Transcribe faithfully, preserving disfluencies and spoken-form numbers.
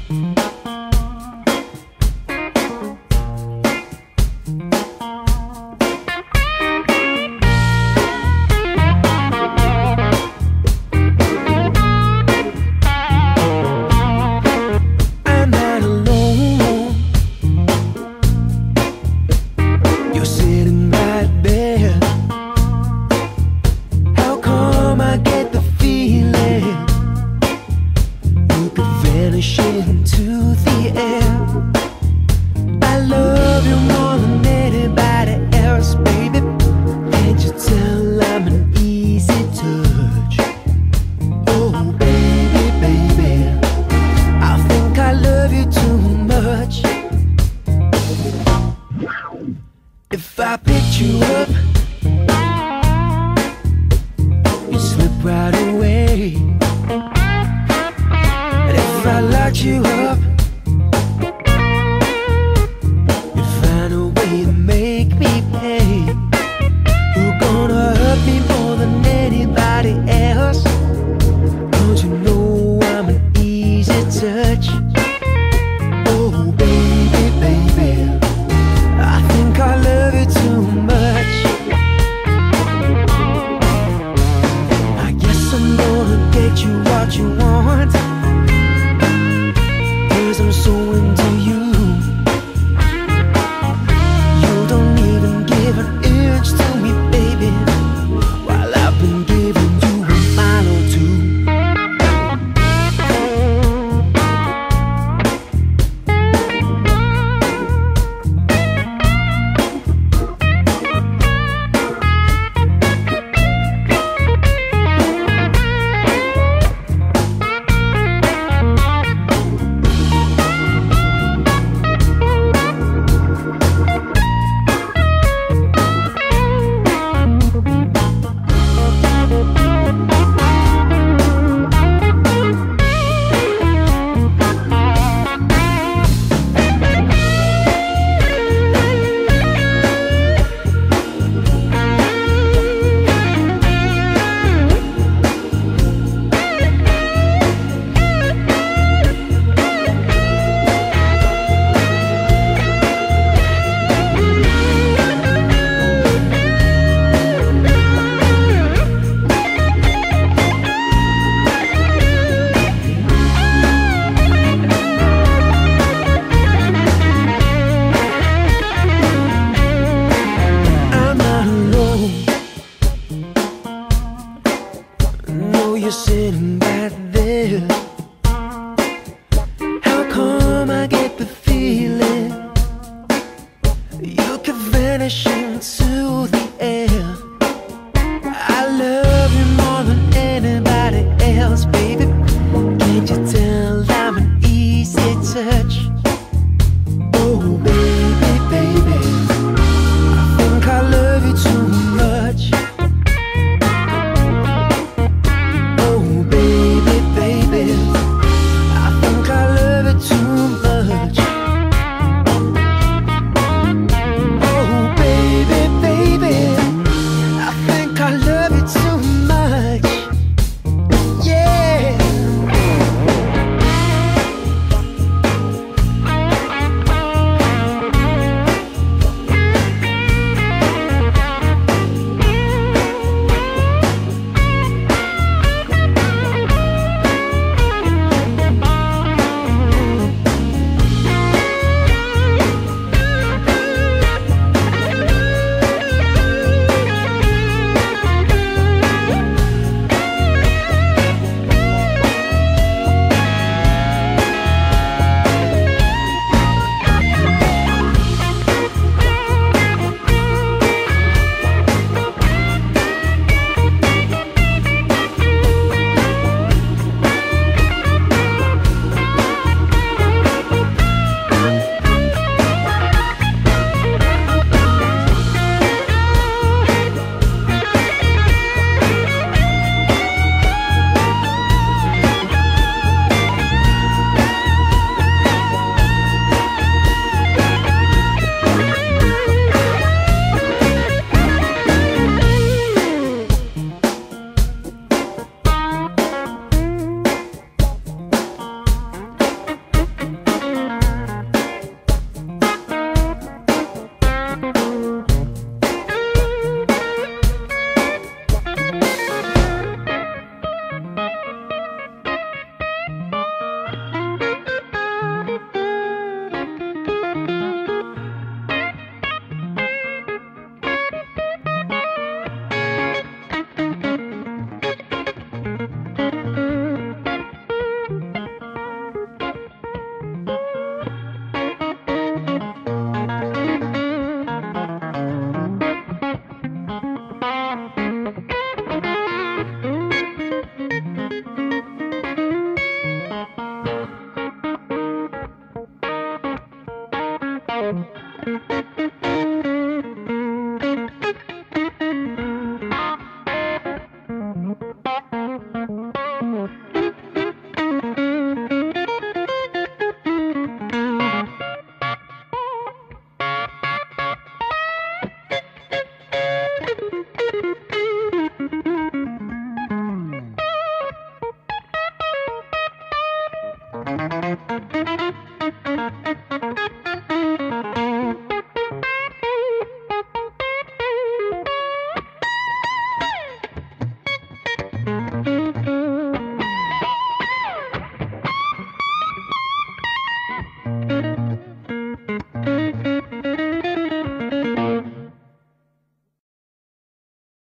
If I picked you up, you slip right away. And if I locked you up, you'd find a way to make me pay. You're gonna hurt me more than anybody else. Don't you know I'm an easy touch? Oh baby, baby, I think I love you too much. I guess I'm gonna get you what you want, 'cause I'm so into you. You don't even give an inch to me, baby, while I've been giving you a mile or two.